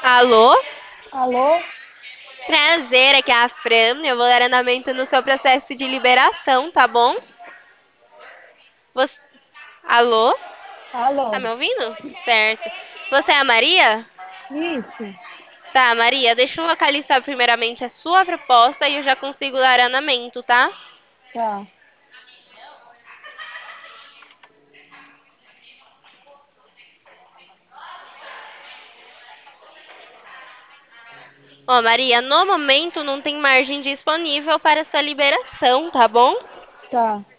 Alô? Alô? Prazer, aqui é a Fran. Eu vou dar andamento no seu processo de liberação, tá bom? Você... Alô? Tá me Alô? ouvindo? Certo. Você é a Maria? Isso, Tá, Maria, deixa eu localizar primeiramente a sua proposta e eu já consigo dar andamento, tá? tá, Ó, Maria, no momento não tem margem disponível para sua liberação, tá bom? tá.